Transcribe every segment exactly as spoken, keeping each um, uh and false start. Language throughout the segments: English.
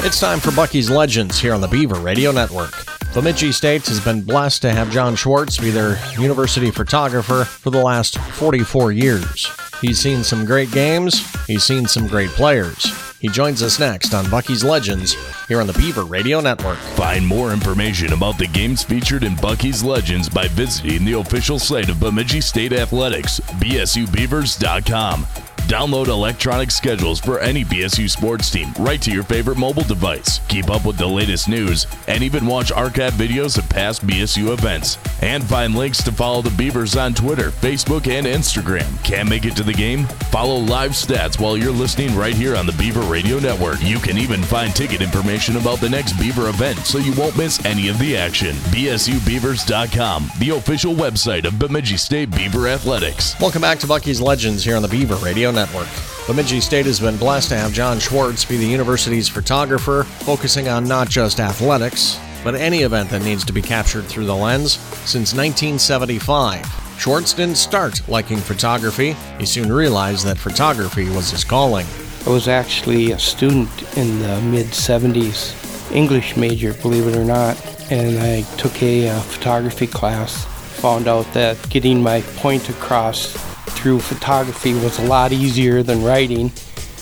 It's time for Bucky's Legends here on the Beaver Radio Network. Bemidji State has been blessed to have John Schwartz be their university photographer for the last forty-four years. He's seen some great games, he's seen some great players. He joins us next on Bucky's Legends here on the Beaver Radio Network. Find more information about the games featured in Bucky's Legends by visiting the official site of Bemidji State Athletics, B S U Beavers dot com. Download electronic schedules for any B S U sports team right to your favorite mobile device. Keep up with the latest news and even watch archive videos of past B S U events. And find links to follow the Beavers on Twitter, Facebook, and Instagram. Can't make it to the game? Follow live stats while you're listening right here on the Beaver Radio Network. You can even find ticket information about the next Beaver event so you won't miss any of the action. B S U Beavers dot com, the official website of Bemidji State Beaver Athletics. Welcome back to Bucky's Legends here on the Beaver Radio Network. Bemidji State has been blessed to have John Schwartz be the university's photographer, focusing on not just athletics, but any event that needs to be captured through the lens since nineteen seventy-five. Schwartz didn't start liking photography. He soon realized that photography was his calling. I was actually a student in the mid-seventies, English major, believe it or not, and I took a uh, photography class, found out that getting my point across through photography was a lot easier than writing.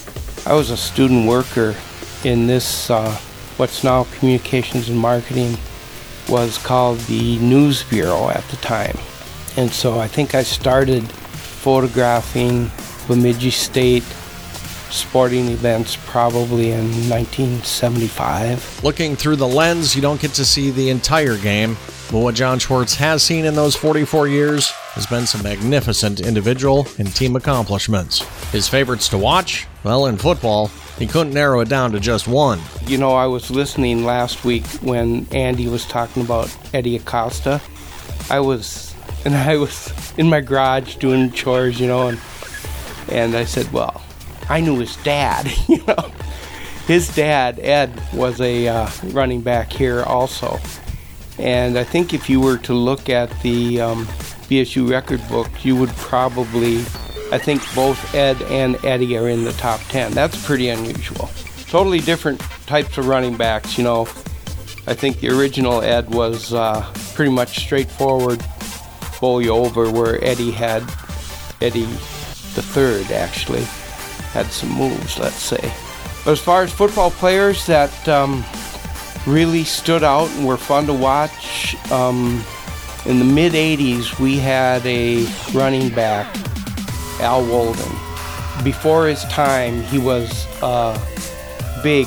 I was a student worker in this, uh, what's now Communications and Marketing, was called the News Bureau at the time. And so I think I started photographing Bemidji State sporting events probably in nineteen seventy-five. Looking through the lens, you don't get to see the entire game, but what John Schwartz has seen in those forty-four years has been some magnificent individual and team accomplishments. His favorites to watch? Well, in football, he couldn't narrow it down to just one. You know, I was listening last week when Andy was talking about Eddie Acosta. I was, and I was in my garage doing chores, you know, and, and I said, well, I knew his dad, you know. His dad, Ed, was a uh, running back here also. And I think if you were to look at the um, B S U record book, you would probably, I think both Ed and Eddie are in the top ten. That's pretty unusual. Totally different types of running backs, you know. I think the original Ed was uh, pretty much straightforward, bowl you over, where Eddie had, Eddie the third actually, had some moves, let's say. But as far as football players that um, really stood out and were fun to watch, um, in the mid-eighties we had a running back, Al Walden. Before his time, he was a big,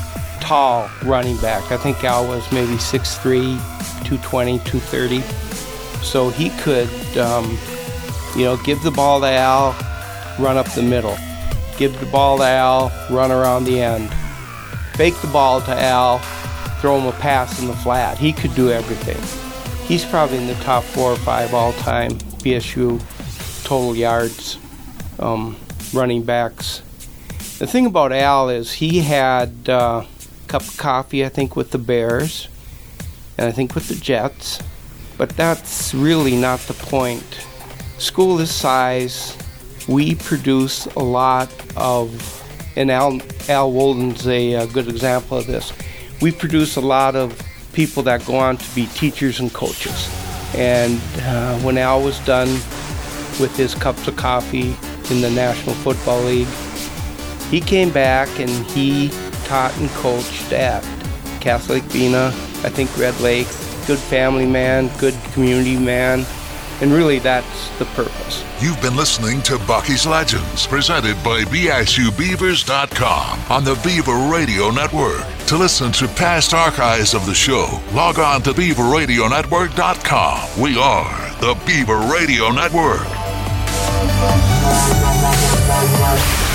tall running back. I think Al was maybe six three, two twenty, two thirty. So he could, um, you know, give the ball to Al, run up the middle. Give the ball to Al, run around the end. Fake the ball to Al, throw him a pass in the flat. He could do everything. He's probably in the top four or five all-time B S U total yards, um, running backs. The thing about Al is he had uh, a cup of coffee, I think, with the Bears, and I think with the Jets, but that's really not the point. School this size, we produce a lot of, and Al, Al Walden's a, a good example of this, we produce a lot of people that go on to be teachers and coaches. And uh, when Al was done with his cups of coffee in the National Football League, he came back and he taught and coached at Catholic Bina, I think Red Lake. Good family man, good community man, and really that's the purpose. You've been listening to Bucky's Legends, presented by B S U Beavers dot com on the Beaver Radio Network. To listen to past archives of the show, log on to Beaver Radio Network dot com. We are the Beaver Radio Network.